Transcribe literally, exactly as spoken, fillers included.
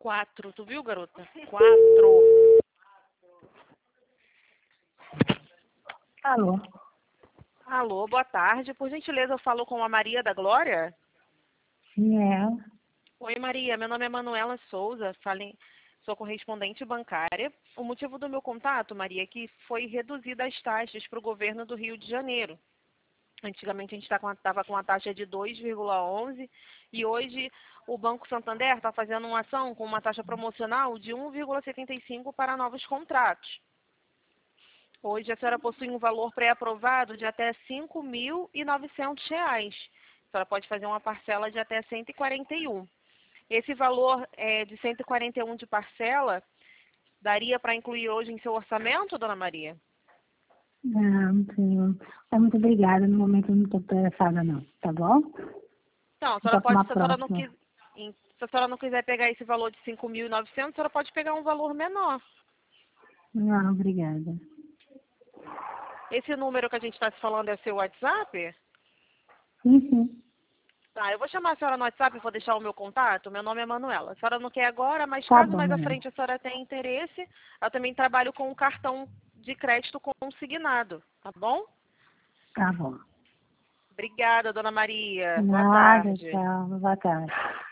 Quatro, tu viu, garota? Quatro. Alô? Alô, boa tarde. Por gentileza, eu falo com a Maria da Glória? Sim, é ela. Oi, Maria. Meu nome é Manuela Souza, falem- sou correspondente bancária. O motivo do meu contato, Maria, é que foi reduzida as taxas para o governo do Rio de Janeiro. Antigamente a gente estava com a taxa de dois vírgula onze e hoje o Banco Santander está fazendo uma ação com uma taxa promocional de um vírgula setenta e cinco para novos contratos. Hoje a senhora possui um valor pré-aprovado de até cinco mil e novecentos reais. A senhora pode fazer uma parcela de até cento e quarenta e um. Esse valor é, de cento e quarenta e um de parcela daria para incluir hoje em seu orçamento, dona Maria? Não, sim. É, muito obrigada. No momento eu não estou interessada, não. Tá bom? Não, a senhora Fica para pode, uma se a senhora não próxima. quis, em- se a senhora não quiser pegar esse valor de cinco mil e novecentos, a senhora pode pegar um valor menor. Não, obrigada. Esse número que a gente está se falando é seu WhatsApp? Sim, sim. Tá, eu vou chamar a senhora no WhatsApp e vou deixar o meu contato. Meu nome é Manuela. A senhora não quer agora, mas Tá caso bom, mais à Manuela. frente a senhora tenha interesse, eu também trabalho com um cartão de crédito consignado, tá bom? Tá bom. Obrigada, dona Maria. Boa Nada, tarde. tchau. Boa tarde.